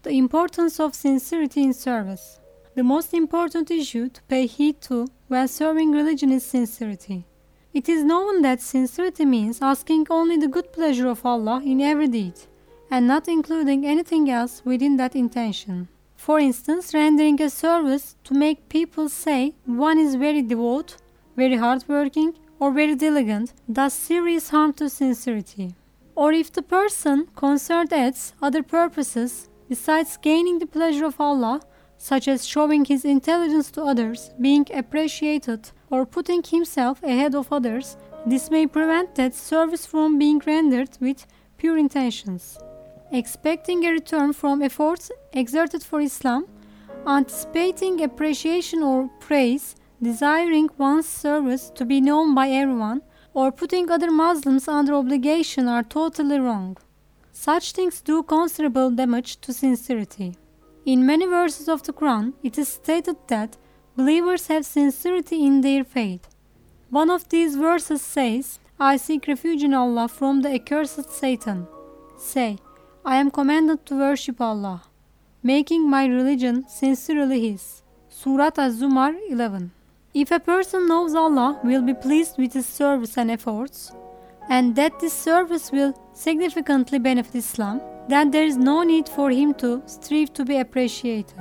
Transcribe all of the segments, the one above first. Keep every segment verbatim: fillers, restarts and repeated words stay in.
The importance of sincerity in service. The most important issue to pay heed to when serving religion is sincerity. It is known that sincerity means asking only the good pleasure of Allah in every deed, and not including anything else within that intention. For instance, rendering a service to make people say one is very devout, very hardworking, or very diligent does serious harm to sincerity. Or if the person concerned adds other purposes besides gaining the pleasure of Allah, such as showing his intelligence to others, being appreciated, or putting himself ahead of others, this may prevent that service from being rendered with pure intentions. Expecting a return from efforts exerted for Islam, anticipating appreciation or praise, desiring one's service to be known by everyone, or putting other Muslims under obligation are totally wrong. Such things do considerable damage to sincerity. In many verses of the Quran, it is stated that believers have sincerity in their faith. One of these verses says, I seek refuge in Allah from the accursed Satan. Say, I am commanded to worship Allah, making my religion sincerely His. Surat Az-Zumar eleven. If a person knows Allah will be pleased with his service and efforts, and that this service will significantly benefit Islam, then there is no need for him to strive to be appreciated.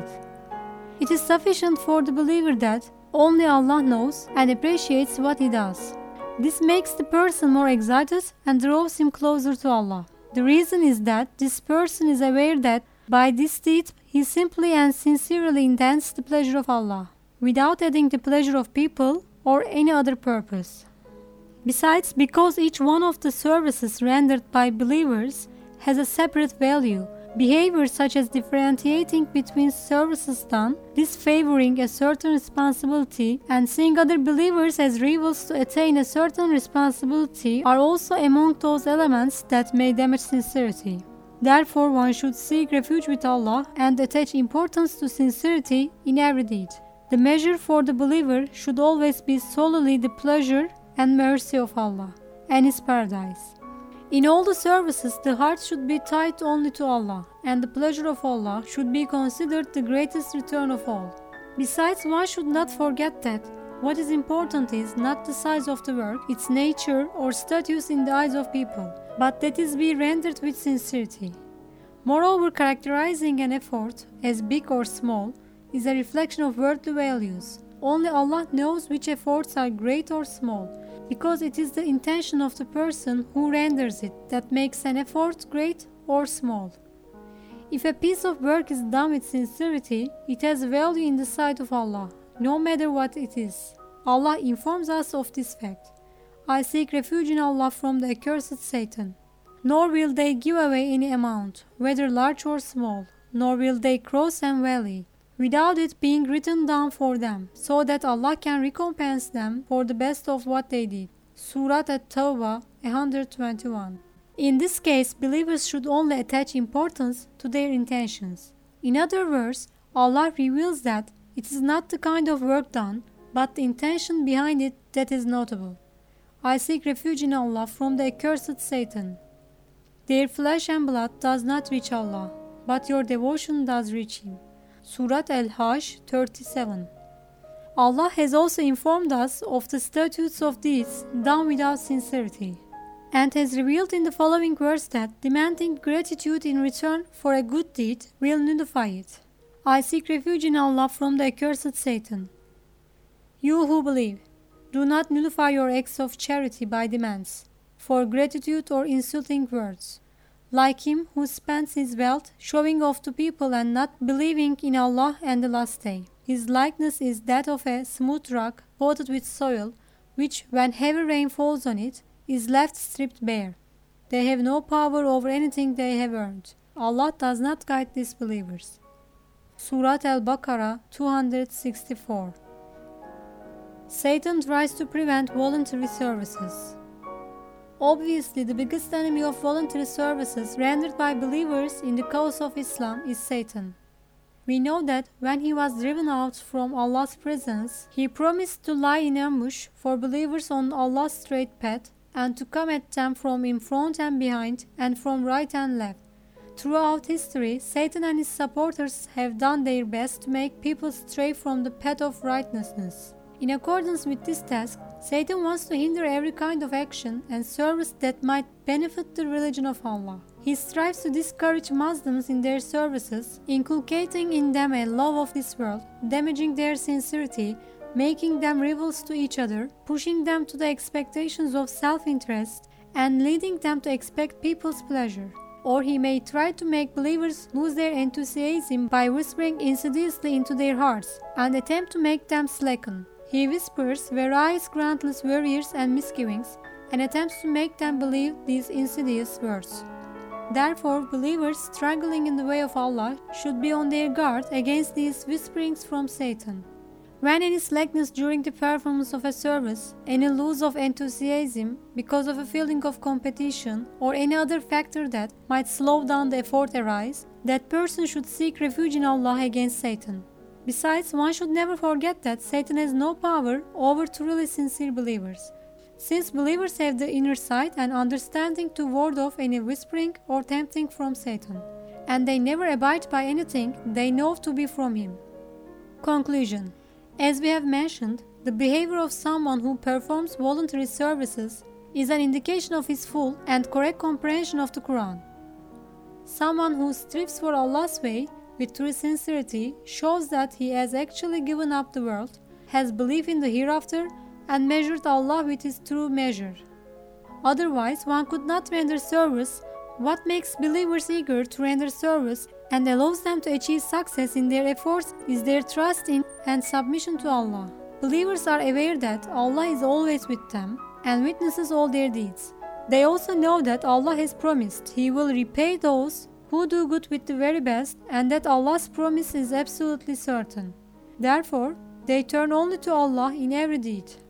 It is sufficient for the believer that only Allah knows and appreciates what he does. This makes the person more excited and draws him closer to Allah. The reason is that this person is aware that by this deed he simply and sincerely intends the pleasure of Allah, without adding the pleasure of people or any other purpose. Besides, because each one of the services rendered by believers has a separate value, behavior such as differentiating between services done, disfavoring a certain responsibility, and seeing other believers as rivals to attain a certain responsibility are also among those elements that may damage sincerity. Therefore, one should seek refuge with Allah and attach importance to sincerity in every deed. The measure for the believer should always be solely the pleasure and mercy of Allah and His paradise. In all the services, the heart should be tied only to Allah, and the pleasure of Allah should be considered the greatest return of all. Besides, one should not forget that what is important is not the size of the work, its nature or status in the eyes of people, but that it be rendered with sincerity. Moreover, characterizing an effort as big or small is a reflection of worldly values. Only Allah knows which efforts are great or small, because it is the intention of the person who renders it that makes an effort great or small. If a piece of work is done with sincerity, it has value in the sight of Allah, no matter what it is. Allah informs us of this fact. I seek refuge in Allah from the accursed Satan. Nor will they give away any amount, whether large or small, nor will they cross an valley, without it being written down for them, so that Allah can recompense them for the best of what they did. Surat At-Tawbah one hundred twenty-one. In this case, believers should only attach importance to their intentions. In other words, Allah reveals that it is not the kind of work done, but the intention behind it that is notable. I seek refuge in Allah from the accursed Satan. Their flesh and blood does not reach Allah, but your devotion does reach Him. Surat Al-Hajj thirty-seven. Allah has also informed us of the statutes of deeds done without sincerity, and has revealed in the following verse that demanding gratitude in return for a good deed will nullify it. I seek refuge in Allah from the accursed Satan. You who believe, do not nullify your acts of charity by demands, for gratitude or insulting words, like him who spends his wealth showing off to people and not believing in Allah and the last day. His likeness is that of a smooth rock coated with soil, which, when heavy rain falls on it, is left stripped bare. They have no power over anything they have earned. Allah does not guide disbelievers. Surat Al-Baqarah two hundred sixty-four. Satan tries to prevent voluntary services. Obviously, the biggest enemy of voluntary services rendered by believers in the cause of Islam is Satan. We know that when he was driven out from Allah's presence, he promised to lie in ambush for believers on Allah's straight path and to come at them from in front and behind and from right and left. Throughout history, Satan and his supporters have done their best to make people stray from the path of righteousness. In accordance with this task, Satan wants to hinder every kind of action and service that might benefit the religion of Allah. He strives to discourage Muslims in their services, inculcating in them a love of this world, damaging their sincerity, making them rivals to each other, pushing them to the expectations of self-interest, and leading them to expect people's pleasure. Or he may try to make believers lose their enthusiasm by whispering insidiously into their hearts and attempt to make them slacken. He whispers various groundless worries and misgivings and attempts to make them believe these insidious words. Therefore, believers struggling in the way of Allah should be on their guard against these whisperings from Satan. When any slackness during the performance of a service, any loss of enthusiasm because of a feeling of competition, or any other factor that might slow down the effort arise, that person should seek refuge in Allah against Satan. Besides, one should never forget that Satan has no power over truly sincere believers, since believers have the inner sight and understanding to ward off any whispering or tempting from Satan, and they never abide by anything they know to be from him. Conclusion. As we have mentioned, the behavior of someone who performs voluntary services is an indication of his full and correct comprehension of the Quran. Someone who strives for Allah's way with true sincerity shows that he has actually given up the world, has belief in the hereafter, and measured Allah with his true measure. Otherwise, one could not render service. What makes believers eager to render service and allows them to achieve success in their efforts is their trust in and submission to Allah. Believers are aware that Allah is always with them and witnesses all their deeds. They also know that Allah has promised He will repay those who do good with the very best, and that Allah's promise is absolutely certain. Therefore, they turn only to Allah in every deed.